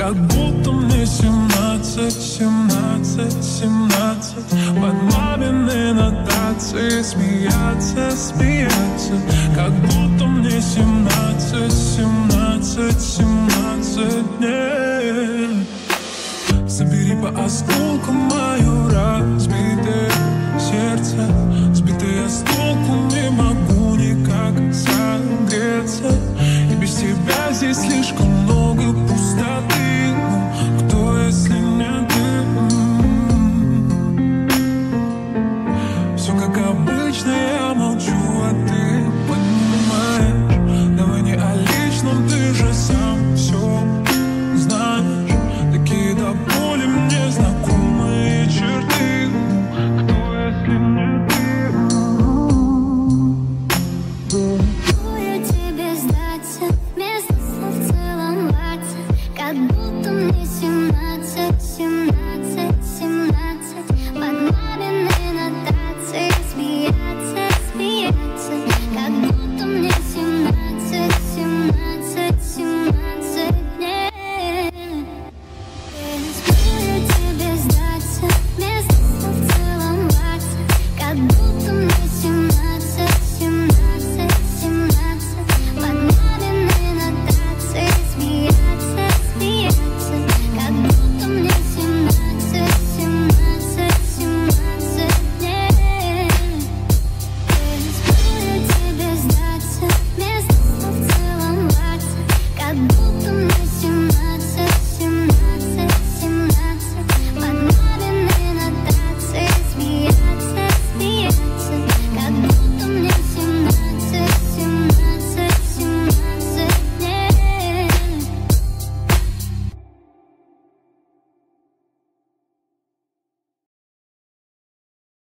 Как будто мне 17, 17, 17. Под мамины нотации смеяться, смеяться. Как будто мне 17, 17, 17 дней. Собери по осколкам мое разбитое сердце. Сбитое с толку, не могу никак согреться. И без тебя здесь слишком много пустоты. Ну, кто, если не ты? Все как обычно, я молчу, а ты